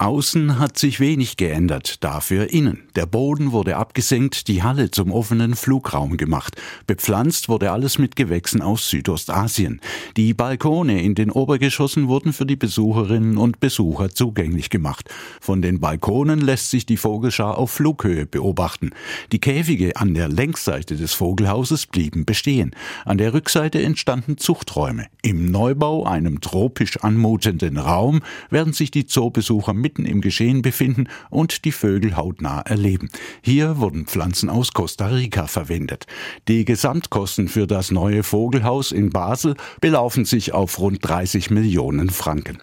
Außen hat sich wenig geändert, dafür innen. Der Boden wurde abgesenkt, die Halle zum offenen Flugraum gemacht. Bepflanzt wurde alles mit Gewächsen aus Südostasien. Die Balkone in den Obergeschossen wurden für die Besucherinnen und Besucher zugänglich gemacht. Von den Balkonen lässt sich die Vogelschar auf Flughöhe beobachten. Die Käfige an der Längsseite des Vogelhauses blieben bestehen. An der Rückseite entstanden Zuchträume. Im Neubau, einem tropisch anmutenden Raum, werden sich die Zoobesucher mitten im Geschehen befinden und die Vögel hautnah erleben. Hier wurden Pflanzen aus Costa Rica verwendet. Die Gesamtkosten für das neue Vogelhaus in Basel belaufen sich auf rund 30 Millionen Franken.